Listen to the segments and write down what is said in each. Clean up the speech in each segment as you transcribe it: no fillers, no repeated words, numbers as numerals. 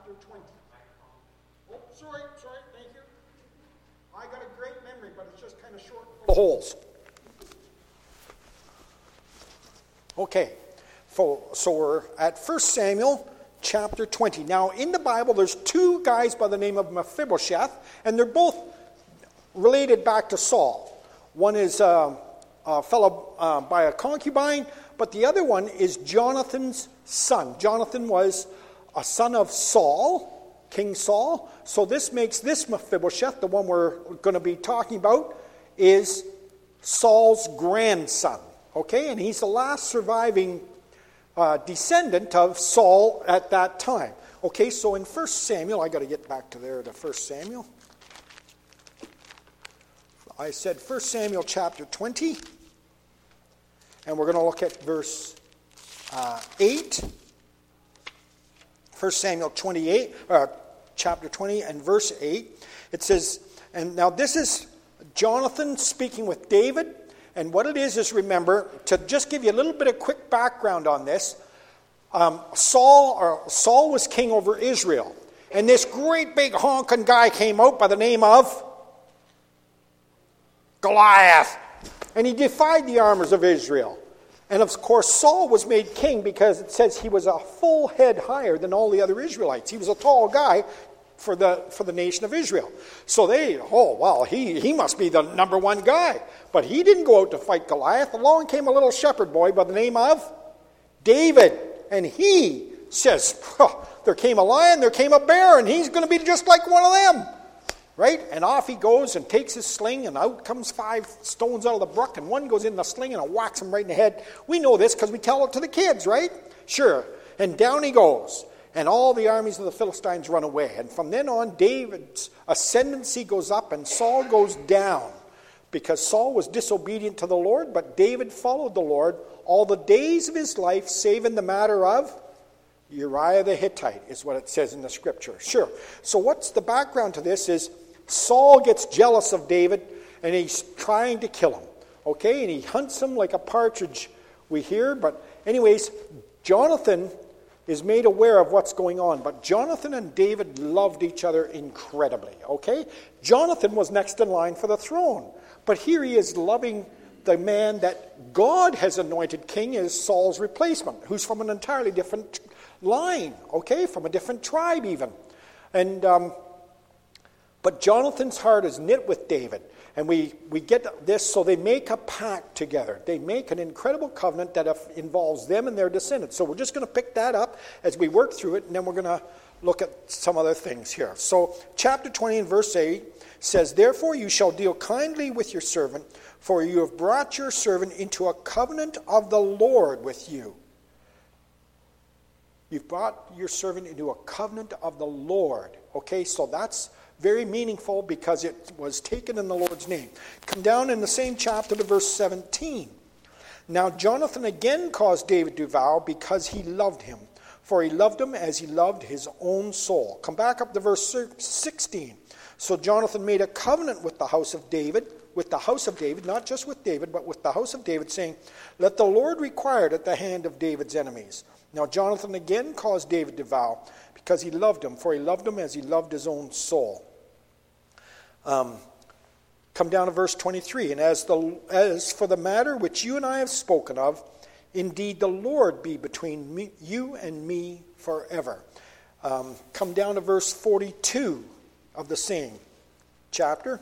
chapter 20. Oh, sorry, thank you. I got a great memory, but it's just kind of short. The holes. Okay, so we're at 1 Samuel chapter 20. Now, in the Bible, there's two guys by the name of Mephibosheth, and they're both related back to Saul. One is a fellow by a concubine, but the other one is Jonathan's son. Jonathan was a son of Saul, King Saul. So this makes this Mephibosheth, the one we're going to be talking about, is Saul's grandson. Okay, and he's the last surviving descendant of Saul at that time. Okay, so in 1 Samuel, I got to get back to 1 Samuel. I said 1 Samuel chapter 20, and we're going to look at verse 8. 1 Samuel 28, chapter 20 and verse 8. It says, and now this is Jonathan speaking with David. And what it is remember, to just give you a little bit of quick background on this, Saul was king over Israel. And this great big honking guy came out by the name of Goliath. And he defied the armies of Israel. And of course, Saul was made king because it says he was a full head higher than all the other Israelites. He was a tall guy for the nation of Israel. So he must be the number one guy. But he didn't go out to fight Goliath. Along came a little shepherd boy by the name of David. And he says, there came a lion, there came a bear, and he's going to be just like one of them. Right? And off he goes and takes his sling, and out comes 5 stones out of the brook, and one goes in the sling and it whacks him right in the head. We know this because we tell it to the kids, right? Sure. And down he goes. And all the armies of the Philistines run away. And from then on, David's ascendancy goes up and Saul goes down. Because Saul was disobedient to the Lord, but David followed the Lord all the days of his life, save in the matter of Uriah the Hittite, is what it says in the scripture. Sure. So what's the background to this is Saul gets jealous of David and he's trying to kill him. Okay, and he hunts him like a partridge, we hear. But anyways, Jonathan is made aware of what's going on. But Jonathan and David loved each other incredibly, okay? Jonathan was next in line for the throne. But here he is loving the man that God has anointed king as Saul's replacement, who's from an entirely different line, okay? From a different tribe even. And but Jonathan's heart is knit with David. And we get this, so they make a pact together. They make an incredible covenant that involves them and their descendants. So we're just going to pick that up as we work through it, and then we're going to look at some other things here. So chapter 20 and verse 8 says, "Therefore you shall deal kindly with your servant, for you have brought your servant into a covenant of the Lord with you." You've brought your servant into a covenant of the Lord. Okay, so that's very meaningful because it was taken in the Lord's name. Come down in the same chapter to verse 17. "Now Jonathan again caused David to vow because he loved him, for he loved him as he loved his own soul." Come back up to verse 16. "So Jonathan made a covenant with the house of David," not just with David, but with the house of David, saying, "Let the Lord require it at the hand of David's enemies." Now Jonathan again caused David to vow because he loved him, for he loved him as he loved his own soul. Come down to verse 23. "And as for the matter which you and I have spoken of, indeed the Lord be between you and me forever." Come down to verse 42 of the same chapter.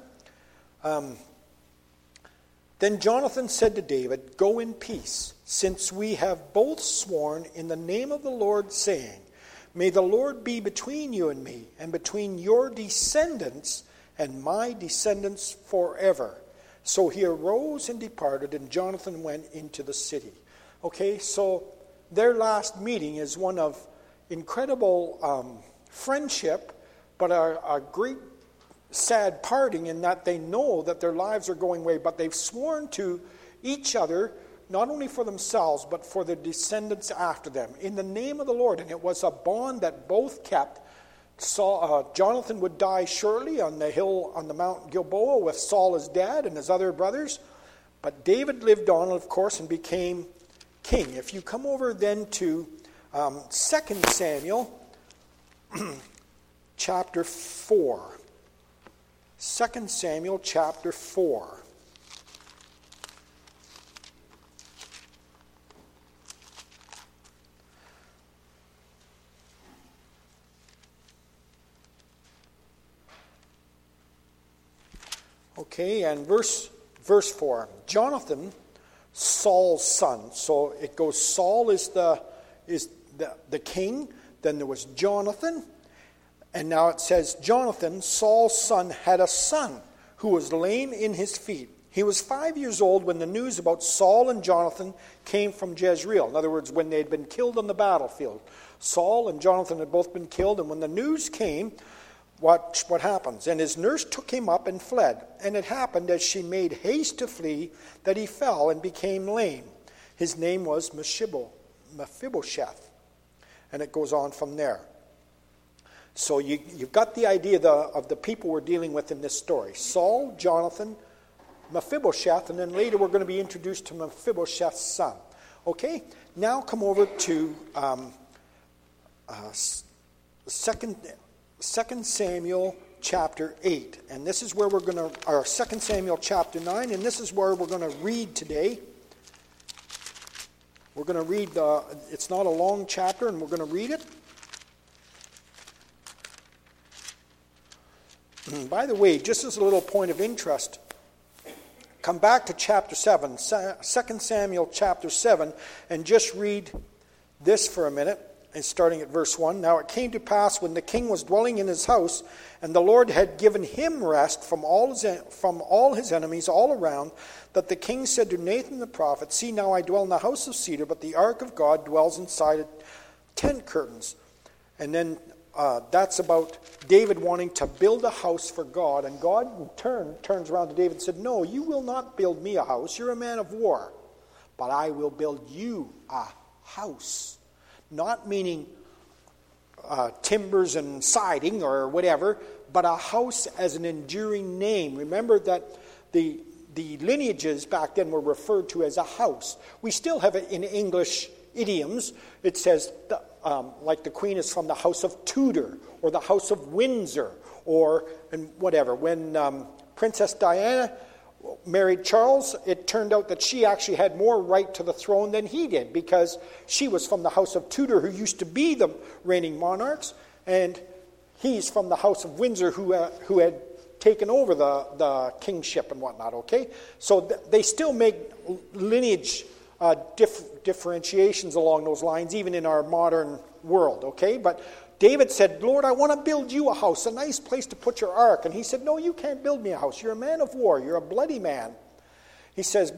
"Then Jonathan said to David, 'Go in peace, since we have both sworn in the name of the Lord, saying, May the Lord be between you and me, and between your descendants and my descendants forever.' So he arose and departed, and Jonathan went into the city." Okay, so their last meeting is one of incredible friendship, but a great sad parting in that they know that their lives are going away, but they've sworn to each other, not only for themselves, but for their descendants after them, in the name of the Lord. And it was a bond that both kept. Jonathan would die shortly on the hill on the Mount Gilboa with Saul his dad and his other brothers. But David lived on, of course, and became king. If you come over then to 2 Samuel chapter 4. 2 Samuel chapter 4. Okay, and verse 4. Jonathan, Saul's son. So it goes, Saul is the king. Then there was Jonathan. And now it says, Jonathan, Saul's son, had a son who was lame in his feet. He was 5 years old when the news about Saul and Jonathan came from Jezreel. In other words, when they had been killed on the battlefield. Saul and Jonathan had both been killed, and when the news came, what happens? And his nurse took him up and fled. And it happened as she made haste to flee that he fell and became lame. His name was Mephibosheth. And it goes on from there. So you've got the idea of the people we're dealing with in this story. Saul, Jonathan, Mephibosheth, and then later we're going to be introduced to Mephibosheth's son. Okay, now come over to 2 Samuel chapter 8. And this is where we're going to, or 2 Samuel chapter 9, and this is where we're going to read today. We're going to read, it's not a long chapter, and we're going to read it. By the way, just as a little point of interest, come back to chapter 7, 2 Samuel chapter 7, and just read this for a minute, and starting at verse 1. Now it came to pass when the king was dwelling in his house, and the Lord had given him rest from all his enemies all around, that the king said to Nathan the prophet, See, now I dwell in the house of cedar, but the ark of God dwells inside tent curtains. And then that's about David wanting to build a house for God. And God in turn turns around to David and said, No, you will not build me a house. You're a man of war. But I will build you a house. Not meaning timbers and siding or whatever, but a house as an enduring name. Remember that the lineages back then were referred to as a house. We still have it in English idioms. It says, like the queen is from the house of Tudor or the house of Windsor or and whatever. When Princess Diana married Charles, it turned out that she actually had more right to the throne than he did because she was from the house of Tudor, who used to be the reigning monarchs, and he's from the house of Windsor, who had taken over the kingship and whatnot, okay? So they still make lineage differentiations along those lines, even in our modern world, okay? But David said, Lord, I want to build you a house, a nice place to put your ark. And he said, no, you can't build me a house. You're a man of war. You're a bloody man. He says,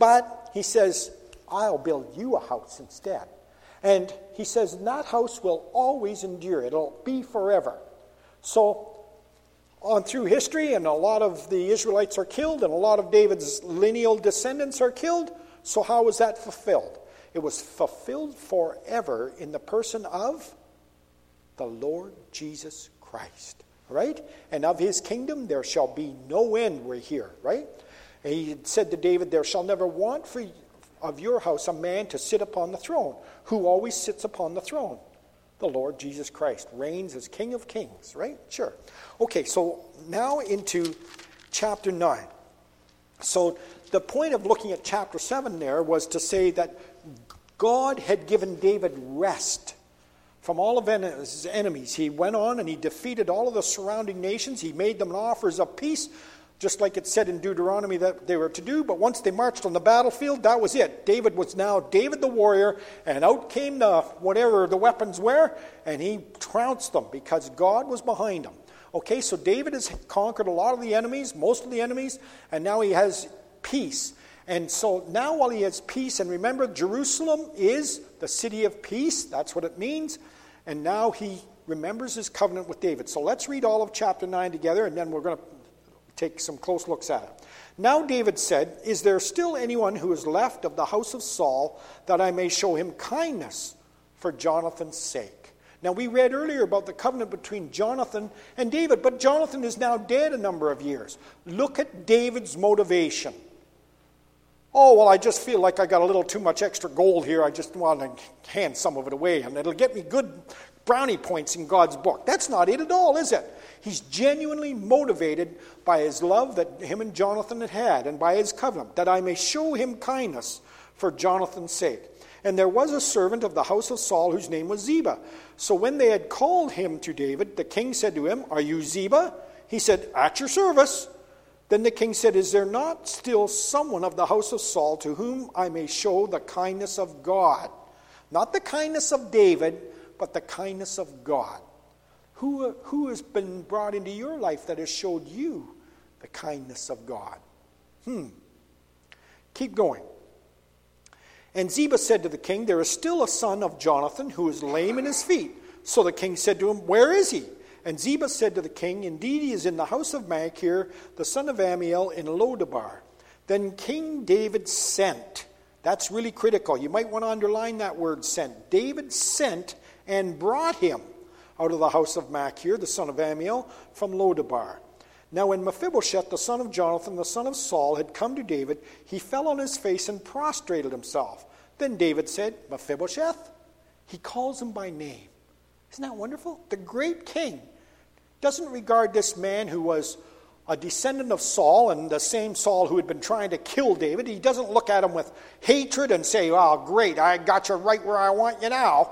I'll build you a house instead. And he says, that house will always endure. It'll be forever. So on through history, and a lot of the Israelites are killed, and a lot of David's lineal descendants are killed. So how was that fulfilled? It was fulfilled forever in the person of the Lord Jesus Christ, right? And of his kingdom there shall be no end, we're here, right? And he said to David, there shall never want of your house a man to sit upon the throne. Who always sits upon the throne? The Lord Jesus Christ reigns as King of Kings, right? Sure. Okay, so now into chapter 9. So the point of looking at chapter 7 there was to say that God had given David rest from all of his enemies. He went on and he defeated all of the surrounding nations. He made them offers of peace, just like it said in Deuteronomy that they were to do. But once they marched on the battlefield, that was it. David was now David the warrior, and out came whatever the weapons were, and he trounced them because God was behind him. Okay, so David has conquered a lot of the enemies, most of the enemies, and now he has peace. And so now while he has peace, and remember, Jerusalem is the city of peace. That's what it means. And now he remembers his covenant with David. So let's read all of chapter 9 together, and then we're going to take some close looks at it. Now David said, Is there still anyone who is left of the house of Saul, that I may show him kindness for Jonathan's sake? Now we read earlier about the covenant between Jonathan and David, but Jonathan is now dead a number of years. Look at David's motivation. Oh, well, I just feel like I got a little too much extra gold here. I just want to hand some of it away, and it'll get me good brownie points in God's book. That's not it at all, is it? He's genuinely motivated by his love that him and Jonathan had and by his covenant, that I may show him kindness for Jonathan's sake. And there was a servant of the house of Saul whose name was Ziba. So when they had called him to David, the king said to him, "Are you Ziba?" He said, "At your service." Then the king said, "Is there not still someone of the house of Saul to whom I may show the kindness of God?" Not the kindness of David, but the kindness of God. Who has been brought into your life that has showed you the kindness of God? Keep going. And Ziba said to the king, "There is still a son of Jonathan who is lame in his feet." So the king said to him, "Where is he?" And Ziba said to the king, "Indeed, he is in the house of Machir, the son of Ammiel, in Lodabar." Then King David sent. That's really critical. You might want to underline that word, sent. David sent and brought him out of the house of Machir, the son of Ammiel, from Lodabar. Now when Mephibosheth, the son of Jonathan, the son of Saul, had come to David, he fell on his face and prostrated himself. Then David said, "Mephibosheth?" He calls him by name. Isn't that wonderful? The great king doesn't regard this man who was a descendant of Saul, and the same Saul who had been trying to kill David. He doesn't look at him with hatred and say, "Oh, great, I got you right where I want you now."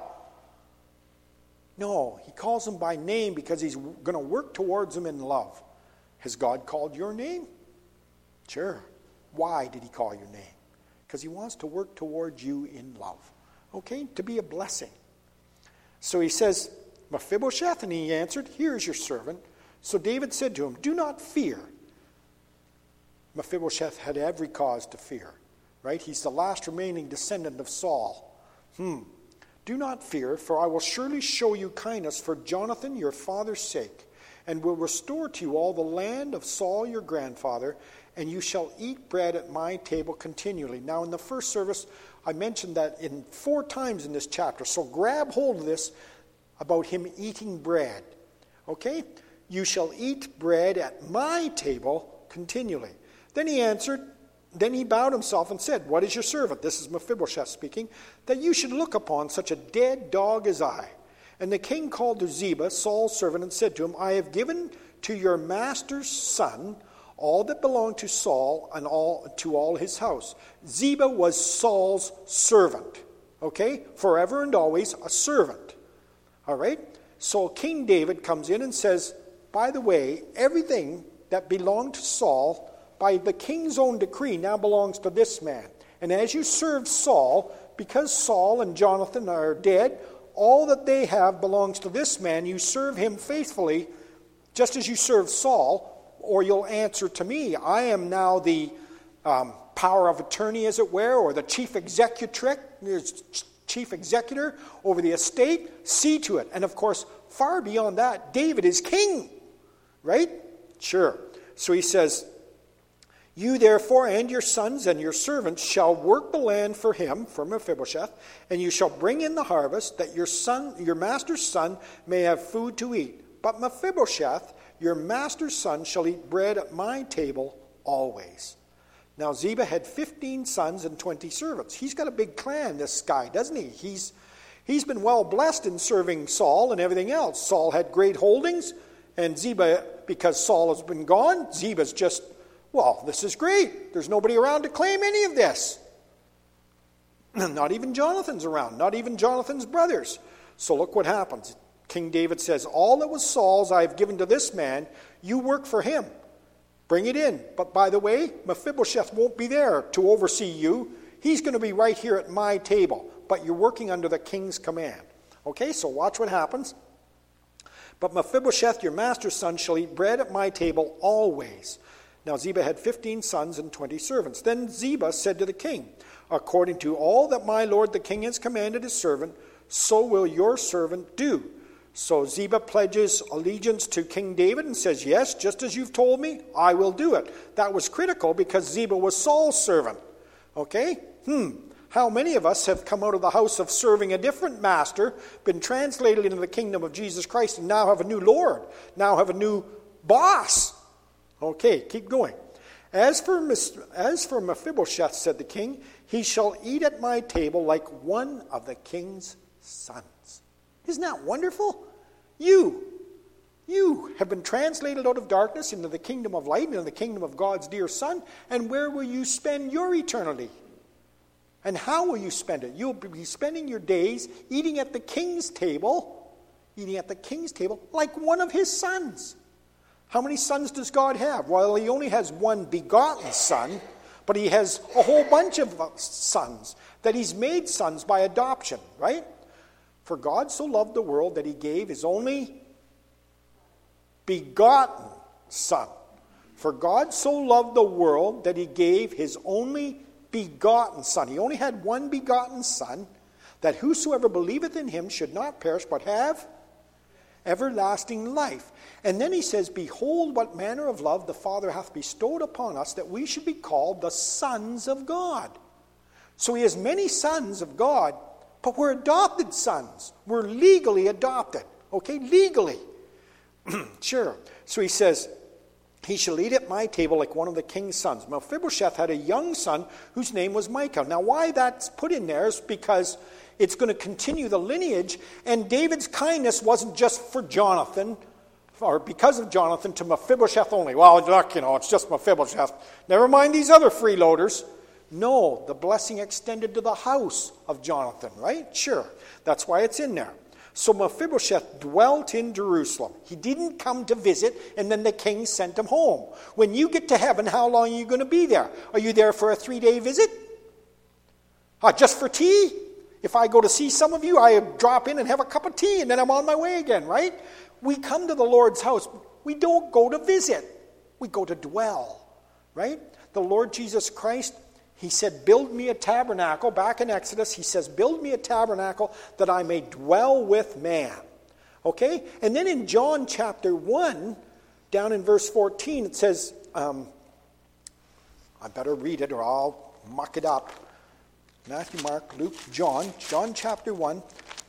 No, he calls him by name because he's going to work towards him in love. Has God called your name? Sure. Why did he call your name? Because he wants to work towards you in love. Okay? To be a blessing. So he says, "Mephibosheth," and he answered, "Here is your servant." So David said to him, "Do not fear." Mephibosheth had every cause to fear, right? He's the last remaining descendant of Saul. "Do not fear, for I will surely show you kindness for Jonathan your father's sake, and will restore to you all the land of Saul your grandfather, and you shall eat bread at my table continually." Now in the first service, I mentioned that in 4 times in this chapter, so grab hold of this about him eating bread. Okay? "You shall eat bread at my table continually." Then he bowed himself and said, "What is your servant?" This is Mephibosheth speaking. "That you should look upon such a dead dog as I." And the king called to Ziba, Saul's servant, and said to him, "I have given to your master's son all that belonged to Saul and to all his house." Ziba was Saul's servant. Okay? Forever and always a servant. All right? So King David comes in and says, "By the way, everything that belonged to Saul, by the king's own decree, now belongs to this man. And as you served Saul, because Saul and Jonathan are dead, all that they have belongs to this man. You serve him faithfully, just as you served Saul, or you'll answer to me. I am now the power of attorney, as it were, or the chief executor over the estate. See to it." And of course, far beyond that, David is king. Right? Sure. So he says, "You therefore and your sons and your servants shall work the land for him," for Mephibosheth, "and you shall bring in the harvest, that your master's son may have food to eat. But Mephibosheth, your master's son, shall eat bread at my table always." Now Ziba had 15 sons and 20 servants. He's got a big clan, this guy, doesn't he? He's been well blessed in serving Saul and everything else. Saul had great holdings, and Ziba, because Saul has been gone, Ziba's just, well, this is great. There's nobody around to claim any of this. Not even Jonathan's around, not even Jonathan's brothers. So look what happens. King David says, "All that was Saul's I have given to this man. You work for him. Bring it in. But by the way, Mephibosheth won't be there to oversee you. He's going to be right here at my table. But you're working under the king's command." Okay, so watch what happens. "But Mephibosheth, your master's son, shall eat bread at my table always." Now Ziba had 15 sons and 20 servants. Then Ziba said to the king, "According to all that my lord the king has commanded his servant, so will your servant do." So Ziba pledges allegiance to King David and says, "Yes, just as you've told me, I will do it." That was critical because Ziba was Saul's servant. Okay? How many of us have come out of the house of serving a different master, been translated into the kingdom of Jesus Christ, and now have a new Lord, now have a new boss? Okay, keep going. As for Mephibosheth," said the king, "he shall eat at my table like one of the king's sons." Isn't that wonderful? You have been translated out of darkness into the kingdom of light, into the kingdom of God's dear Son. And where will you spend your eternity? And how will you spend it? You'll be spending your days eating at the king's table, like one of his sons. How many sons does God have? Well, he only has one begotten son, but he has a whole bunch of sons that he's made sons by adoption, right? For God so loved the world that he gave his only begotten Son. For God so loved the world that he gave his only begotten Son. He only had one begotten Son, that whosoever believeth in him should not perish, but have everlasting life. And then he says, behold, what manner of love the Father hath bestowed upon us, that we should be called the sons of God. So he has many sons of God, but we're adopted sons. We're legally adopted. Okay, legally. Sure. So he says, he shall eat at my table like one of the king's sons. Mephibosheth had a young son whose name was Micah. Now why that's put in there is because it's going to continue the lineage, and David's kindness wasn't just for Jonathan, or because of Jonathan, to Mephibosheth only. Well, look, it's just Mephibosheth. Never mind these other freeloaders. No, the blessing extended to the house of Jonathan, right? Sure. That's why it's in there. So Mephibosheth dwelt in Jerusalem. He didn't come to visit, and then the king sent him home. When you get to heaven, how long are you going to be there? Are you there for a 3-day visit? Just for tea? If I go to see some of you, I drop in and have a cup of tea, and then I'm on my way again, right? We come to the Lord's house. We don't go to visit. We go to dwell, right? The Lord Jesus Christ, he said, build me a tabernacle. Back in Exodus, he says, build me a tabernacle that I may dwell with man. Okay? And then in John chapter 1, down in verse 14, it says, I better read it or I'll muck it up. Matthew, Mark, Luke, John chapter 1.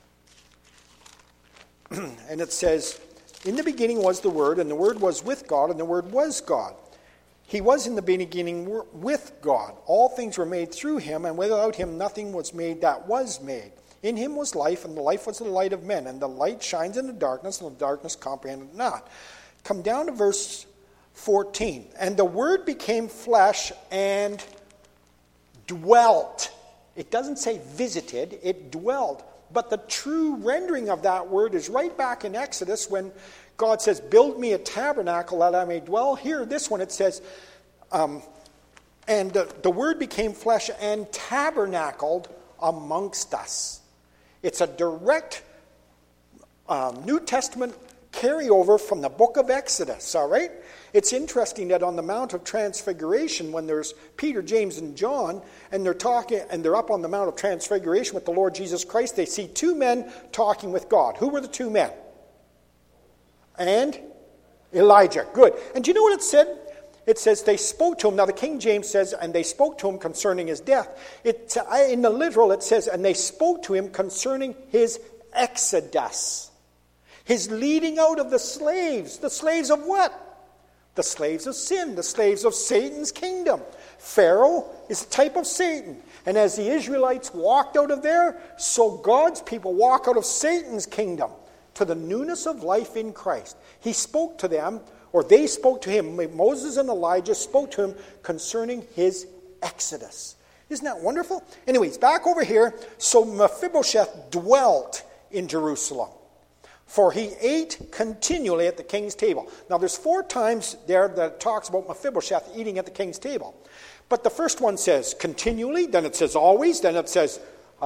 And it says, in the beginning was the Word, and the Word was with God, and the Word was God. He was in the beginning with God. All things were made through him, and without him nothing was made that was made. In him was life, and the life was the light of men. And the light shines in the darkness, and the darkness comprehended not. Come down to verse 14. And the Word became flesh and dwelt. It doesn't say visited, it dwelt. But the true rendering of that word is right back in Exodus when God says, build me a tabernacle that I may dwell. Here, this one, it says, and the Word became flesh and tabernacled amongst us. It's a direct New Testament carryover from the book of Exodus, all right? It's interesting that on the Mount of Transfiguration, when there's Peter, James, and John, and they're talking, and they're up on the Mount of Transfiguration with the Lord Jesus Christ, they see two men talking with God. Who were the two men? And Elijah. Good. And do you know what it said? It says they spoke to him. Now the King James says, and they spoke to him concerning his death. In the literal it says, and they spoke to him concerning his exodus. His leading out of the slaves. The slaves of what? The slaves of sin. The slaves of Satan's kingdom. Pharaoh is a type of Satan. And as the Israelites walked out of there, so God's people walk out of Satan's kingdom to the newness of life in Christ. He spoke to them, or they spoke to him. Moses and Elijah spoke to him concerning his exodus. Isn't that wonderful? Anyways, back over here. So Mephibosheth dwelt in Jerusalem, for he ate continually at the king's table. Now there's 4 times there that it talks about Mephibosheth eating at the king's table. But the first one says continually, then it says always, then it says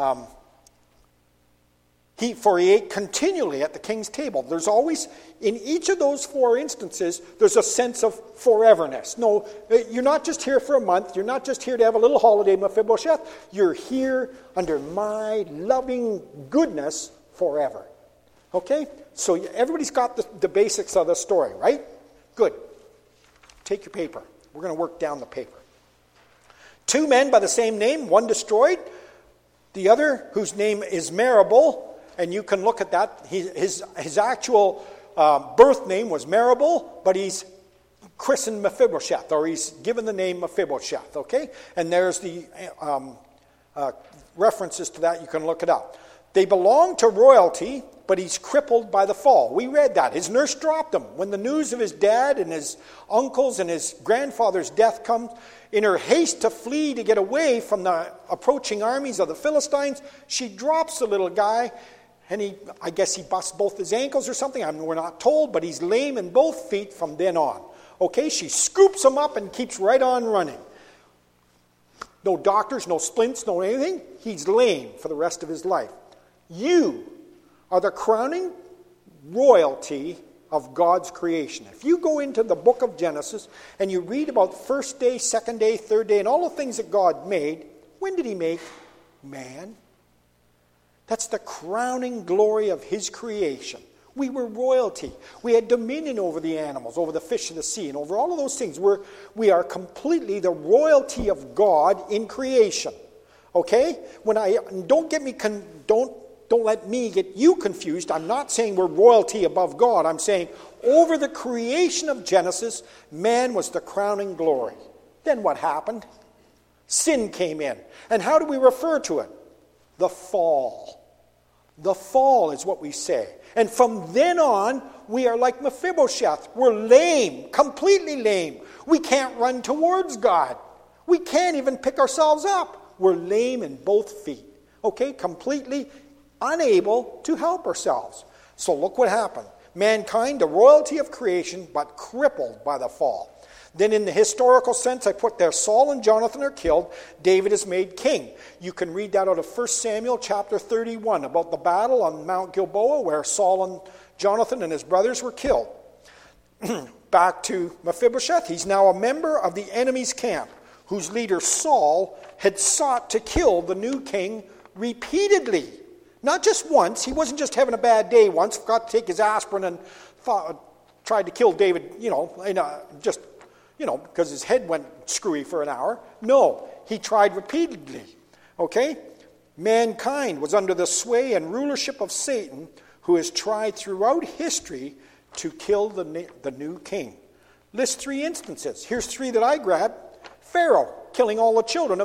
he ate continually at the king's table. There's always, in each of those 4 instances, there's a sense of foreverness. No, you're not just here for a month. You're not just here to have a little holiday, Mephibosheth. You're here under my loving goodness forever. Okay? So everybody's got the basics of the story, right? Good. Take your paper. We're going to work down the paper. 2 men by the same name, one destroyed. The other, whose name is Maribel, and you can look at that. His actual birth name was Maribel, but he's christened Mephibosheth, or he's given the name Mephibosheth, okay? And there's the references to that. You can look it up. They belonged to royalty, but he's crippled by the fall. We read that. His nurse dropped him. When the news of his dad and his uncles and his grandfather's death comes, in her haste to flee to get away from the approaching armies of the Philistines, she drops the little guy, and I guess he busts both his ankles or something. We're not told, but he's lame in both feet from then on. Okay, she scoops him up and keeps right on running. No doctors, no splints, no anything. He's lame for the rest of his life. You are the crowning royalty of God's creation. If you go into the book of Genesis and you read about first day, second day, third day, and all the things that God made, when did he make man? That's the crowning glory of his creation. We were royalty. We had dominion over the animals, over the fish of the sea, and over all of those things. We are completely the royalty of God in creation. Okay? Don't let me get you confused. I'm not saying we're royalty above God. I'm saying over the creation of Genesis, man was the crowning glory. Then what happened? Sin came in. And how do we refer to it? The fall. The fall is what we say. And from then on, we are like Mephibosheth. We're lame, completely lame. We can't run towards God. We can't even pick ourselves up. We're lame in both feet. Okay, completely unable to help ourselves. So look what happened. Mankind, the royalty of creation, but crippled by the fall. Then in the historical sense, I put there, Saul and Jonathan are killed. David is made king. You can read that out of 1 Samuel chapter 31 about the battle on Mount Gilboa where Saul and Jonathan and his brothers were killed. Back to Mephibosheth. He's now a member of the enemy's camp, whose leader Saul had sought to kill the new king repeatedly. Not just once. He wasn't just having a bad day once, forgot to take his aspirin and tried to kill David, because his head went screwy for an hour. No, he tried repeatedly. Okay? Mankind was under the sway and rulership of Satan, who has tried throughout history to kill the new king. List 3 instances. Here's 3 that I grabbed. Pharaoh, killing all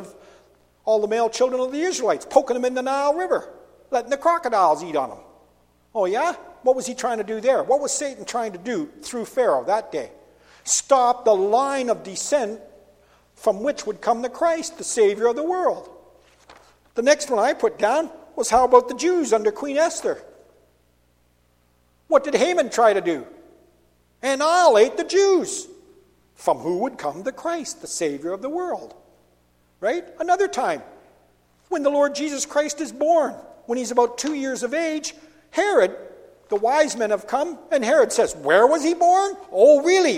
the male children of the Israelites, poking them in the Nile River, letting the crocodiles eat on them. Oh yeah? What was he trying to do there? What was Satan trying to do through Pharaoh that day? Stop the line of descent from which would come the Christ, the Savior of the world. The next one I put down was how about the Jews under Queen Esther? What did Haman try to do? Annihilate the Jews, from who would come the Christ, the Savior of the world. Right? Another time, when the Lord Jesus Christ is born, when he's about 2 years of age, Herod, the wise men have come, and Herod says, where was he born? Oh, really?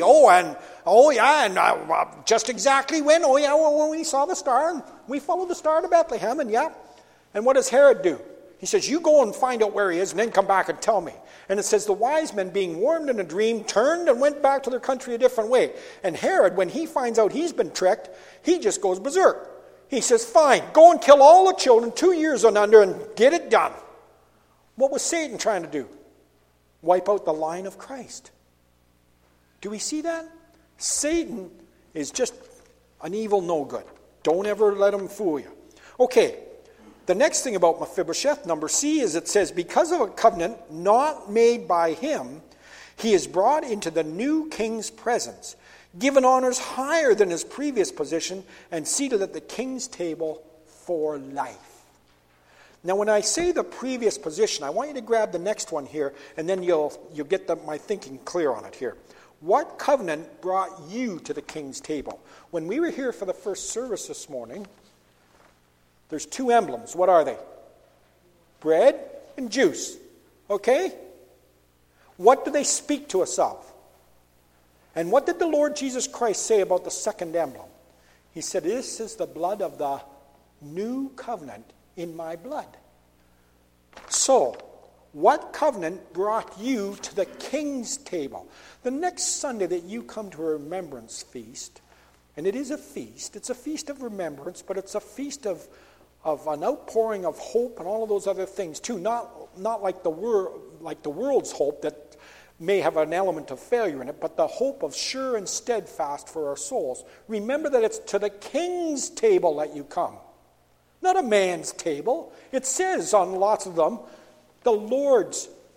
Just exactly when? When we saw the star, and we followed the star to Bethlehem, and yeah. And what does Herod do? He says, you go and find out where he is, and then come back and tell me. And it says, the wise men, being warned in a dream, turned and went back to their country a different way. And Herod, when he finds out he's been tricked, he just goes berserk. He says, fine, go and kill all the children 2 years and under and get it done. What was Satan trying to do? Wipe out the line of Christ. Do we see that? Satan is just an evil no-good. Don't ever let him fool you. Okay, the next thing about Mephibosheth, number C, is it says, because of a covenant not made by him, he is brought into the new king's presence, given honors higher than his previous position, and seated at the king's table for life. Now, when I say the previous position, I want you to grab the next one here, and then you'll get my thinking clear on it here. What covenant brought you to the king's table? When we were here for the first service this morning, there's 2 emblems. What are they? Bread and juice. Okay? What do they speak to us of? And what did the Lord Jesus Christ say about the second emblem? He said, this is the blood of the new covenant in my blood. So, what covenant brought you to the king's table? The next Sunday that you come to a remembrance feast, and it is a feast, it's a feast of remembrance, but it's a feast of an outpouring of hope and all of those other things too. Not like the world's hope that may have an element of failure in it, but the hope of sure and steadfast for our souls. Remember that it's to the king's table that you come. Not a man's table. It says on lots of them, the Lord's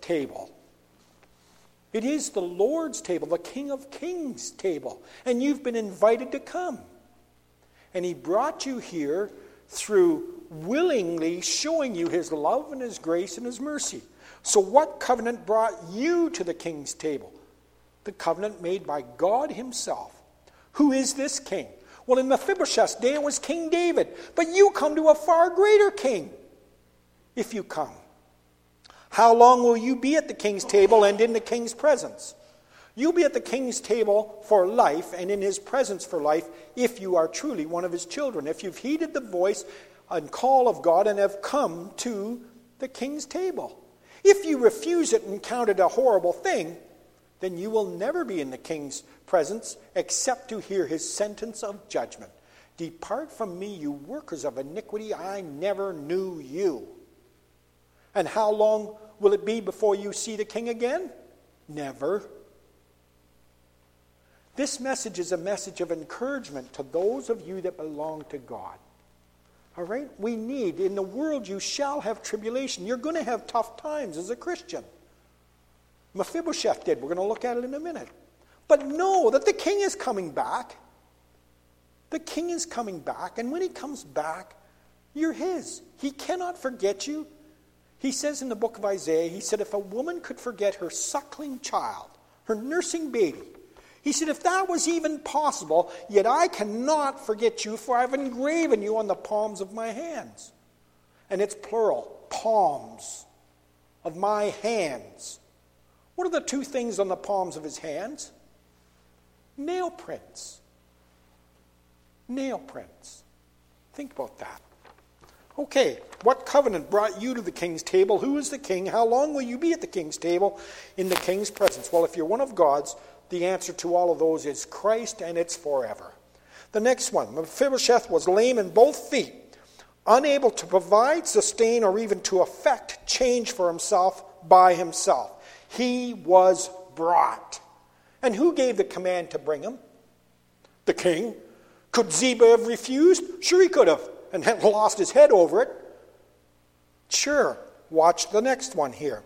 table. It is the Lord's table, the King of Kings table. And you've been invited to come. And he brought you here through willingly showing you his love and his grace and his mercy. So what covenant brought you to the King's table? The covenant made by God himself. Who is this king? Well, in Mephibosheth's day, it was King David. But you come to a far greater king, if you come. How long will you be at the king's table and in the king's presence? You'll be at the king's table for life and in his presence for life if you are truly one of his children. If you've heeded the voice and call of God and have come to the king's table. If you refuse it and count it a horrible thing, then you will never be in the king's presence except to hear his sentence of judgment. Depart from me, you workers of iniquity, I never knew you. And how long will it be before you see the king again? Never. This message is a message of encouragement to those of you that belong to God. All right? We need, in the world you shall have tribulation. You're going to have tough times as a Christian. Mephibosheth did. We're going to look at it in a minute. But know that the king is coming back. The king is coming back. And when he comes back, you're his. He cannot forget you. He says in the book of Isaiah, he said, if a woman could forget her suckling child, her nursing baby, he said, if that was even possible, yet I cannot forget you, for I've engraven you on the palms of my hands. And it's plural, palms of my hands. What are the two things on the palms of his hands? Nail prints. Nail prints. Think about that. Okay, what covenant brought you to the king's table? Who is the king? How long will you be at the king's table in the king's presence? Well, if you're one of God's, the answer to all of those is Christ, and it's forever. The next one, Mephibosheth was lame in both feet, unable to provide, sustain, or even to effect change for himself by himself. He was brought. And who gave the command to bring him? The king. Could Ziba have refused? Sure he could have, and had lost his head over it. Sure. Watch the next one here.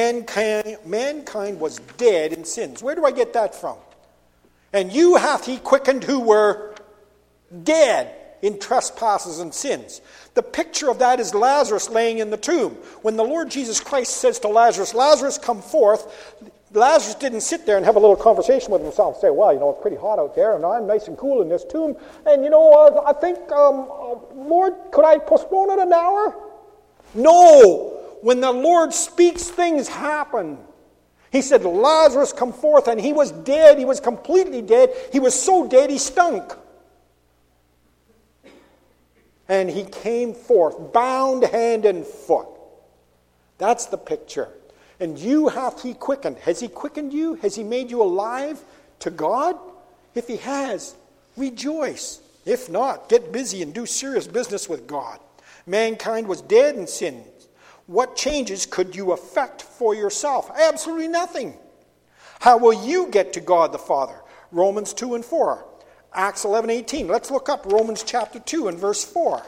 Mankind was dead in sins. Where do I get that from? And you hath he quickened who were dead in trespasses and sins. The picture of that is Lazarus laying in the tomb. When the Lord Jesus Christ says to Lazarus, Lazarus, come forth, Lazarus didn't sit there and have a little conversation with himself and say, well, it's pretty hot out there, and I'm nice and cool in this tomb. And, I think, Lord, could I postpone it an hour? No. When the Lord speaks, things happen. He said, Lazarus, come forth, and he was dead. He was completely dead. He was so dead, he stunk. And he came forth, bound hand and foot. That's the picture. And you hath he quickened. Has he quickened you? Has he made you alive to God? If he has, rejoice. If not, get busy and do serious business with God. Mankind was dead in sin. What changes could you effect for yourself? Absolutely nothing. How will you get to God the Father? Romans 2 and 4. Acts 11:18. Let's look up Romans chapter 2 and verse 4.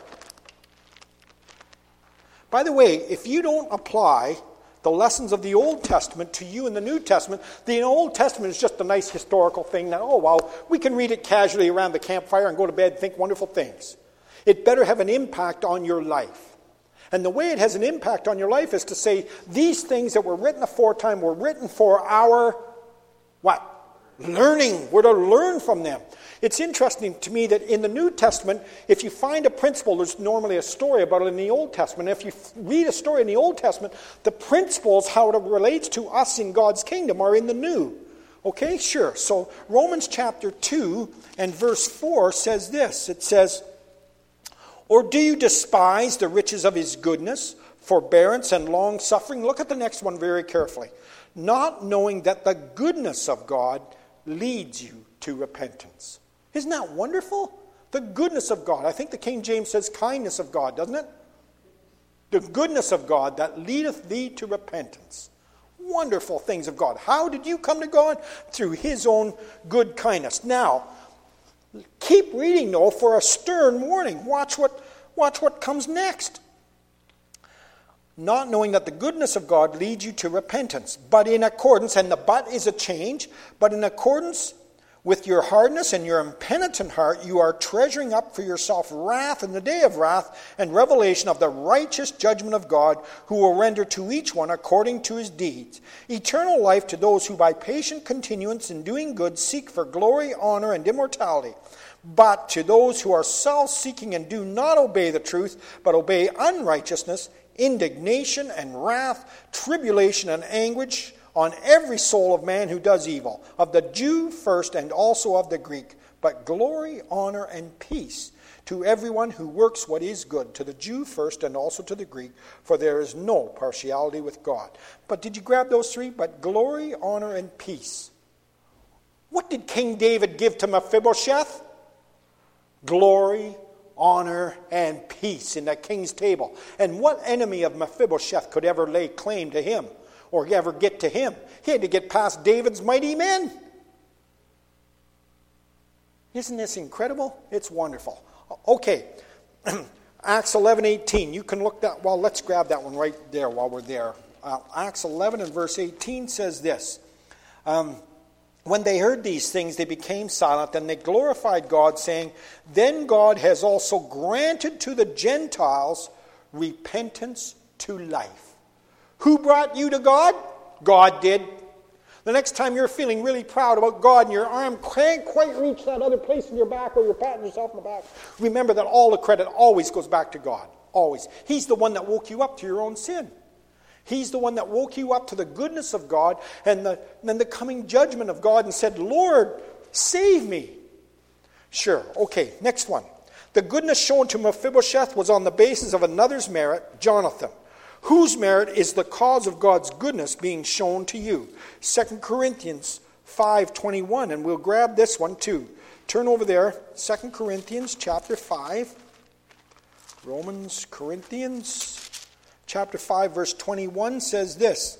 By the way, if you don't apply the lessons of the Old Testament to you in the New Testament, the Old Testament is just a nice historical thing that, we can read it casually around the campfire and go to bed and think wonderful things. It better have an impact on your life. And the way it has an impact on your life is to say, these things that were written aforetime were written for our, what? Learning. We're to learn from them. It's interesting to me that in the New Testament, if you find a principle, there's normally a story about it in the Old Testament. If you read a story in the Old Testament, the principles, how it relates to us in God's kingdom, are in the New. Okay, sure. So Romans chapter 2 and verse 4 says this. It says, or do you despise the riches of his goodness, forbearance, and long-suffering? Look at the next one very carefully. Not knowing that the goodness of God leads you to repentance. Isn't that wonderful? The goodness of God. I think the King James says kindness of God, doesn't it? The goodness of God that leadeth thee to repentance. Wonderful things of God. How did you come to God? Through his own good kindness. Now, keep reading, though, for a stern warning. Watch what comes next. not knowing that the goodness of God leads you to repentance. But in accordance, and the but is a change, but in accordance with your hardness and your impenitent heart, you are treasuring up for yourself wrath in the day of wrath and revelation of the righteous judgment of God, who will render to each one according to his deeds. Eternal life to those who by patient continuance in doing good seek for glory, honor, and immortality. But to those who are self-seeking and do not obey the truth, but obey unrighteousness, indignation and wrath, tribulation and anguish on every soul of man who does evil, of the Jew first and also of the Greek, but glory, honor, and peace to everyone who works what is good, to the Jew first and also to the Greek, for there is no partiality with God. But did you grab those three? But glory, honor, and peace. What did King David give to Mephibosheth? Glory, honor, and peace in that king's table. And what enemy of Mephibosheth could ever lay claim to him or ever get to him? He had to get past David's mighty men. Isn't this incredible? It's wonderful. Okay, Acts 11:18. You can look that. Well, let's grab that one right there while we're there. Acts 11 and verse 18 says this. When they heard these things, they became silent, and they glorified God, saying, "Then God has also granted to the Gentiles repentance to life." Who brought you to God? God did. The next time you're feeling really proud about God and your arm can't quite reach that other place in your back, or you're patting yourself in the back, remember that all the credit always goes back to God. Always. He's the one that woke you up to your own sin. He's the one that woke you up to the goodness of God and then the coming judgment of God and said, "Lord, save me." Sure. Okay, next one. The goodness shown to Mephibosheth was on the basis of another's merit, Jonathan, whose merit is the cause of God's goodness being shown to you. 2 Corinthians 5:21, and we'll grab this one too. Turn over there, 2 Corinthians chapter 5. Corinthians chapter 5, verse 21 says this.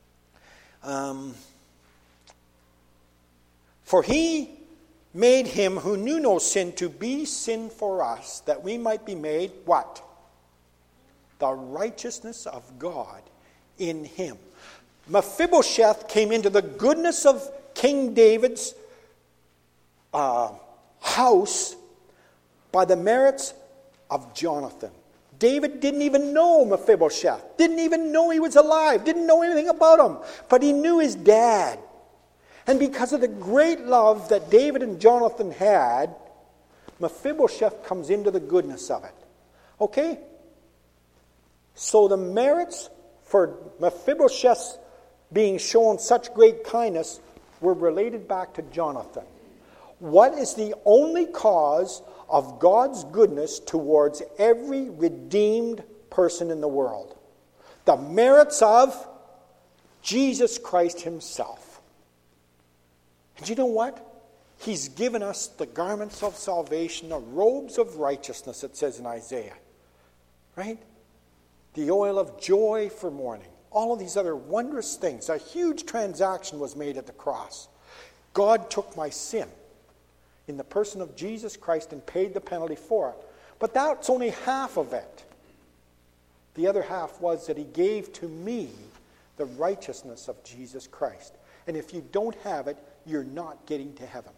For he made him who knew no sin to be sin for us, that we might be made what? The righteousness of God in him. Mephibosheth came into the goodness of King David's house by the merits of Jonathan. David didn't even know Mephibosheth, didn't even know he was alive, didn't know anything about him, but he knew his dad. And because of the great love that David and Jonathan had, Mephibosheth comes into the goodness of it. Okay? So the merits for Mephibosheth being shown such great kindness were related back to Jonathan. What is the only cause of God's goodness towards every redeemed person in the world? The merits of Jesus Christ himself. And you know what? He's given us the garments of salvation, the robes of righteousness, it says in Isaiah. Right? The oil of joy for mourning. All of these other wondrous things. A huge transaction was made at the cross. God took my sin in the person of Jesus Christ and paid the penalty for it. But that's only half of it. The other half was that he gave to me the righteousness of Jesus Christ. And if you don't have it, you're not getting to heaven.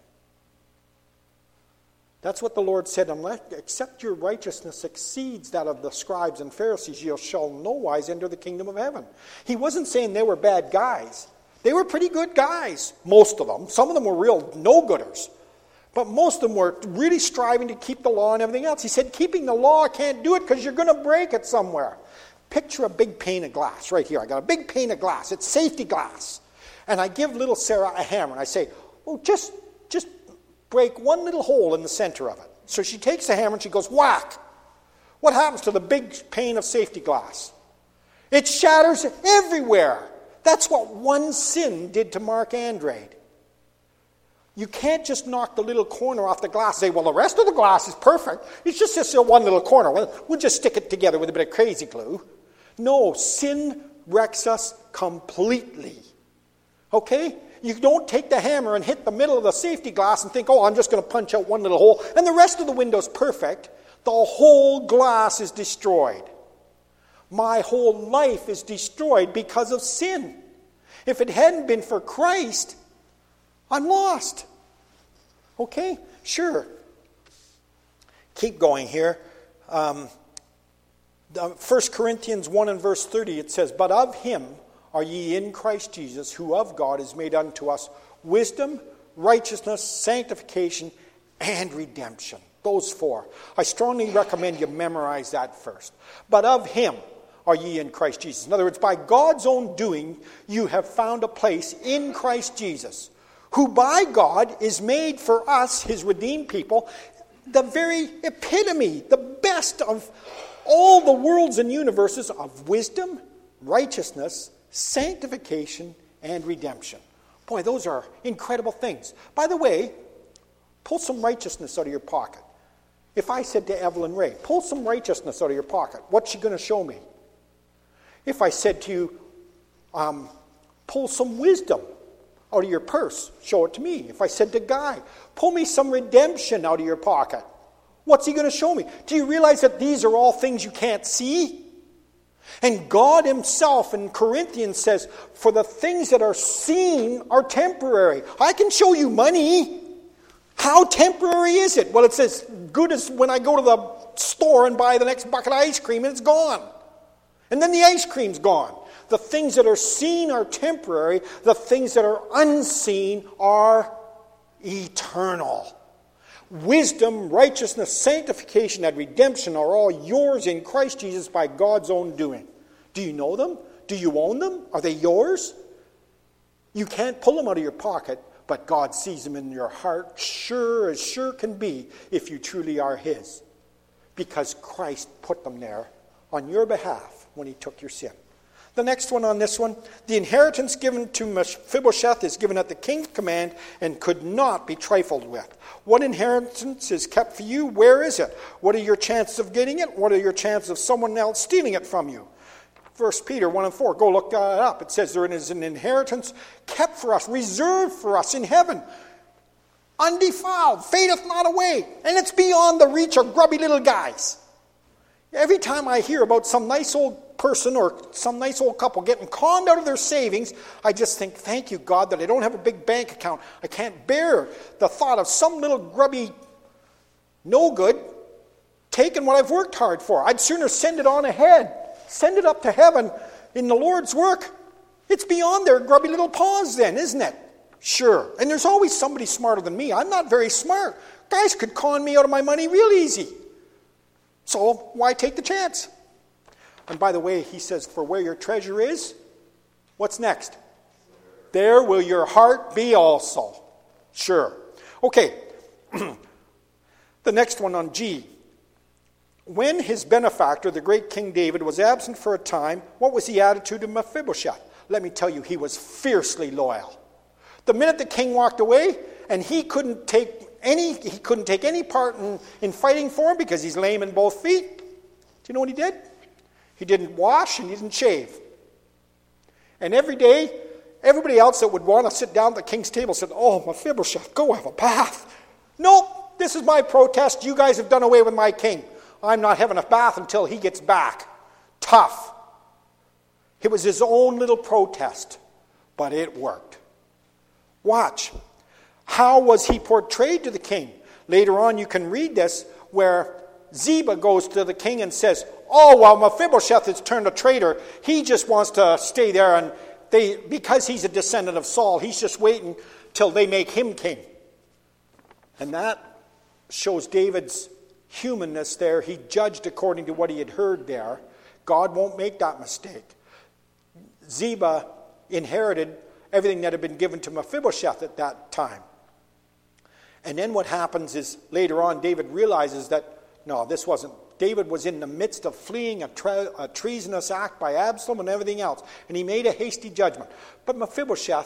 That's what the Lord said, except your righteousness exceeds that of the scribes and Pharisees, you shall no wise enter the kingdom of heaven. He wasn't saying they were bad guys. They were pretty good guys, most of them. Some of them were real no-gooders. But most of them were really striving to keep the law and everything else. He said, keeping the law, I can't do it because you're going to break it somewhere. Picture a big pane of glass right here. I got a big pane of glass. It's safety glass. And I give little Sarah a hammer and I say, oh, just break one little hole in the center of it. So she takes the hammer and she goes, whack. What happens to the big pane of safety glass? It shatters everywhere. That's what one sin did to Mark Andrade. You can't just knock the little corner off the glass and say, well, the rest of the glass is perfect. It's just this one little corner. We'll just stick it together with a bit of crazy glue. No, sin wrecks us completely. Okay? You don't take the hammer and hit the middle of the safety glass and think, oh, I'm just going to punch out one little hole, and the rest of the window's perfect. The whole glass is destroyed. My whole life is destroyed because of sin. If it hadn't been for Christ, I'm lost. Okay, sure. Keep going here. 1 Corinthians 1 and verse 30, it says, But of him are ye in Christ Jesus, who of God is made unto us wisdom, righteousness, sanctification, and redemption. Those four. I strongly recommend you memorize that first. But of him are ye in Christ Jesus. In other words, by God's own doing, you have found a place in Christ Jesus, who by God is made for us, his redeemed people, the very epitome, the best of all the worlds and universes of wisdom, righteousness, sanctification, and redemption. Boy, those are incredible things. By the way, pull some righteousness out of your pocket. If I said to Evelyn Ray, pull some righteousness out of your pocket, what's she going to show me? If I said to you, pull some wisdom out of your purse, show it to me. If I said to Guy, pull me some redemption out of your pocket, what's he going to show me? Do you realize that these are all things you can't see? And God himself in Corinthians says, for the things that are seen are temporary. I can show you money. How temporary is it? Well, it's as good as when I go to the store and buy the next bucket of ice cream and it's gone. And then the ice cream's gone. The things that are seen are temporary. The things that are unseen are eternal. Wisdom, righteousness, sanctification, and redemption are all yours in Christ Jesus by God's own doing. Do you know them? Do you own them? Are they yours? You can't pull them out of your pocket, but God sees them in your heart, sure can be, if you truly are his. Because Christ put them there on your behalf when he took your sin. The next one on this one, the inheritance given to Mephibosheth is given at the king's command and could not be trifled with. What inheritance is kept for you? Where is it? What are your chances of getting it? What are your chances of someone else stealing it from you? 1 Peter 1 and 4, go look that up. It says there is an inheritance kept for us, reserved for us in heaven, undefiled, fadeth not away, and it's beyond the reach of grubby little guys. Every time I hear about some nice old person or some nice old couple getting conned out of their savings, I just think, thank you, God, that I don't have a big bank account. I can't bear the thought of some little grubby no good taking what I've worked hard for. I'd sooner send it on ahead, send it up to heaven in the Lord's work. It's beyond their grubby little paws then, isn't it? Sure. And there's always somebody smarter than me. I'm not very smart. Guys could con me out of my money real easy. So why take the chance? And by the way, he says, for where your treasure is, what's next? There will your heart be also. Sure. Okay. The next one on G. When his benefactor, the great King David, was absent for a time, what was the attitude of Mephibosheth? Let me tell you, he was fiercely loyal. The minute the king walked away, and he couldn't take any part in fighting for him because he's lame in both feet. Do you know what he did? He didn't wash and he didn't shave. And every day, everybody else that would want to sit down at the king's table said, oh, Mephibosheth, go have a bath. Nope, this is my protest. You guys have done away with my king. I'm not having a bath until he gets back. Tough. It was his own little protest, but it worked. Watch. How was he portrayed to the king? Later on you can read this where Ziba goes to the king and says, oh, well, Mephibosheth has turned a traitor. He just wants to stay there, and because he's a descendant of Saul, he's just waiting till they make him king. And that shows David's humanness there. He judged according to what he had heard there. God won't make that mistake. Ziba inherited everything that had been given to Mephibosheth at that time. And then what happens is later on David realizes that, no, this wasn't. David was in the midst of fleeing a treasonous act by Absalom and everything else. And he made a hasty judgment. But Mephibosheth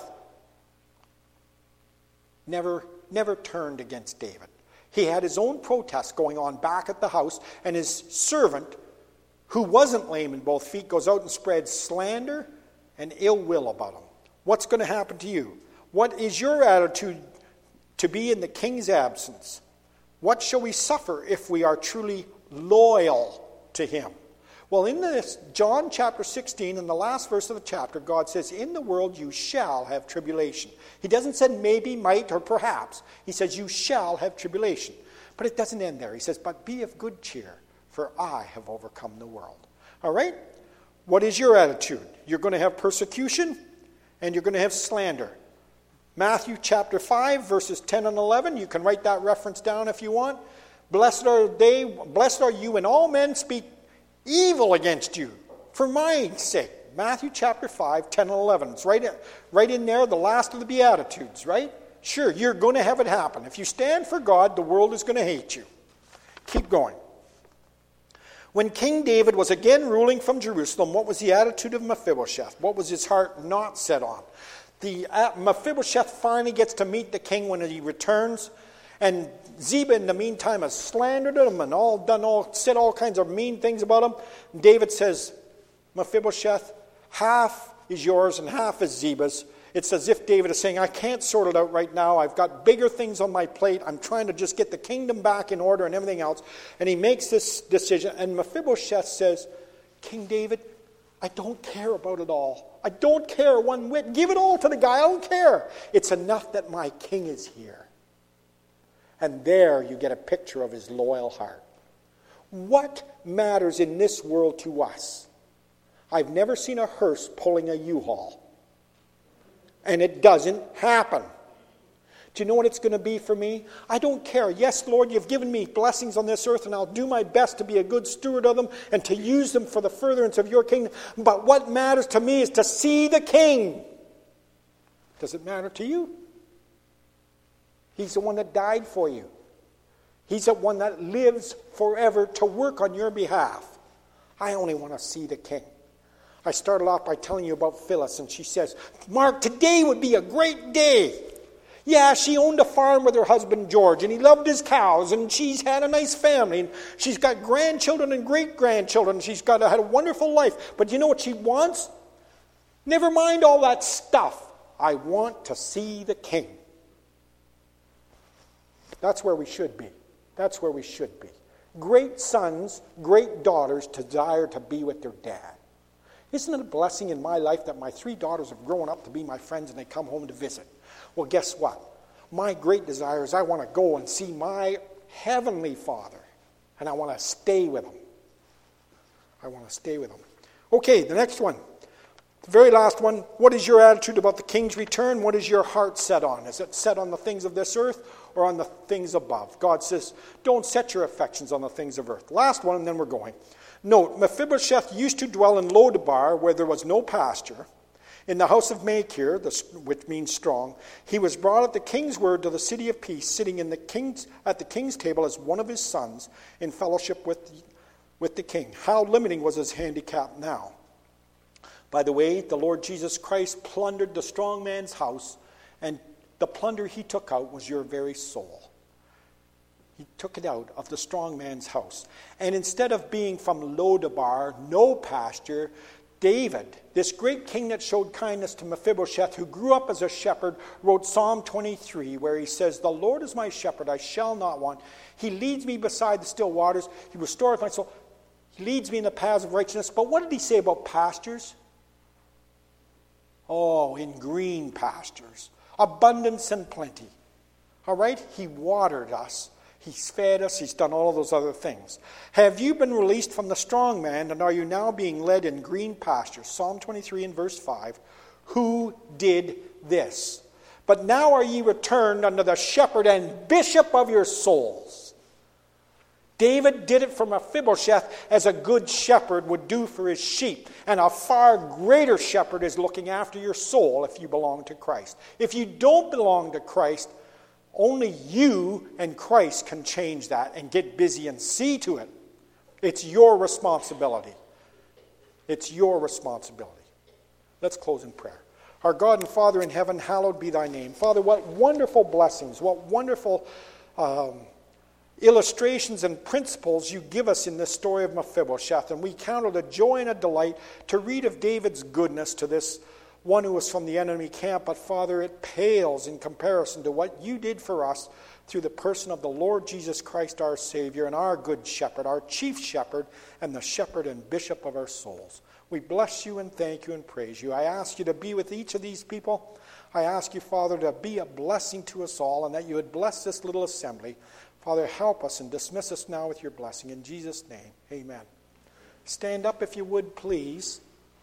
never turned against David. He had his own protest going on back at the house. And his servant, who wasn't lame in both feet, goes out and spreads slander and ill will about him. What's going to happen to you? What is your attitude to be in the king's absence? What shall we suffer if we are truly loyal to him? Well, in this John chapter 16, in the last verse of the chapter, God says, in the world you shall have tribulation. He doesn't say maybe, might, or perhaps. He says you shall have tribulation. But it doesn't end there. He says, but be of good cheer, for I have overcome the world. All right? What is your attitude? You're going to have persecution, and you're going to have slander. Matthew chapter 5, verses 10 and 11. You can write that reference down if you want. Blessed are you when all men speak evil against you for my sake. Matthew chapter 5, 10 and 11. It's right in there, the last of the Beatitudes, right? Sure, you're going to have it happen. If you stand for God, the world is going to hate you. Keep going. When King David was again ruling from Jerusalem, what was the attitude of Mephibosheth? What was his heart not set on? Mephibosheth finally gets to meet the king when he returns. And Ziba, in the meantime, has slandered him and said all kinds of mean things about him. And David says, Mephibosheth, half is yours and half is Ziba's. It's as if David is saying, I can't sort it out right now. I've got bigger things on my plate. I'm trying to just get the kingdom back in order and everything else. And he makes this decision. And Mephibosheth says, King David, I don't care about it all. I don't care one whit. Give it all to the guy. I don't care. It's enough that my king is here. And there you get a picture of his loyal heart. What matters in this world to us? I've never seen a hearse pulling a U-Haul. And it doesn't happen. Do you know what it's going to be for me? I don't care. Yes, Lord, you've given me blessings on this earth, and I'll do my best to be a good steward of them and to use them for the furtherance of your kingdom. But what matters to me is to see the King. Does it matter to you? He's the one that died for you. He's the one that lives forever to work on your behalf. I only want to see the King. I started off by telling you about Phyllis, and she says, Mark, today would be a great day. Yeah, she owned a farm with her husband, George, and he loved his cows, and she's had a nice family, and she's got grandchildren and great-grandchildren. She's had a wonderful life. But you know what she wants? Never mind all that stuff. I want to see the King. That's where we should be. That's where we should be. Great sons, great daughters desire to be with their dad. Isn't it a blessing in my life that my 3 daughters have grown up to be my friends and they come home to visit? Well, guess what? My great desire is I want to go and see my heavenly Father, and I want to stay with him. I want to stay with him. Okay, the next one. The very last one. What is your attitude about the King's return? What is your heart set on? Is it set on the things of this earth or on the things above? God says, don't set your affections on the things of earth. Last one, and then we're going. Note, Mephibosheth used to dwell in Lodabar, where there was no pasture, in the house of Machir, which means strong. He was brought at the king's word to the city of peace, sitting at the king's table as one of his sons, in fellowship with the king. How limiting was his handicap now? By the way, the Lord Jesus Christ plundered the strong man's house, and the plunder he took out was your very soul. He took it out of the strong man's house. And instead of being from Lodabar, no pasture, David, this great king that showed kindness to Mephibosheth, who grew up as a shepherd, wrote Psalm 23, where he says, the Lord is my shepherd, I shall not want. He leads me beside the still waters. He restoreth my soul. He leads me in the paths of righteousness. But what did he say about pastures? Oh, in green pastures. Abundance and plenty. All right? He watered us. He's fed us. He's done all of those other things. Have you been released from the strong man, and are you now being led in green pastures? Psalm 23 and verse 5. Who did this? But now are ye returned unto the shepherd and bishop of your souls. David did it for Mephibosheth as a good shepherd would do for his sheep. And a far greater shepherd is looking after your soul if you belong to Christ. If you don't belong to Christ, only you and Christ can change that and get busy and see to it. It's your responsibility. It's your responsibility. Let's close in prayer. Our God and Father in heaven, hallowed be thy name. Father, what wonderful blessings, what wonderful illustrations and principles you give us in this story of Mephibosheth. And we count it a joy and a delight to read of David's goodness to this one who was from the enemy camp. But Father, it pales in comparison to what you did for us through the person of the Lord Jesus Christ, our Savior, and our good shepherd, our chief shepherd, and the shepherd and bishop of our souls. We bless you and thank you and praise you. I ask you to be with each of these people. I ask you, Father, to be a blessing to us all, and that you would bless this little assembly. Father, help us and dismiss us now with your blessing. In Jesus' name, amen. Stand up if you would, please.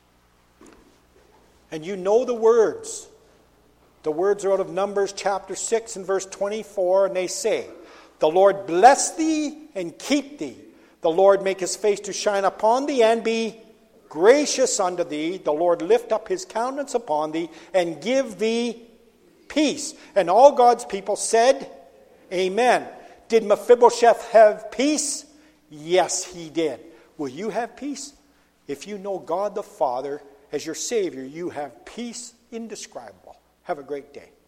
And you know the words. The words are out of Numbers chapter 6 and verse 24, and they say, "The Lord bless thee and keep thee. The Lord make his face to shine upon thee and be gracious unto thee. The Lord lift up his countenance upon thee and give thee peace." And all God's people said, amen. Did Mephibosheth have peace? Yes, he did. Will you have peace? If you know God the Father as your Savior, you have peace indescribable. Have a great day.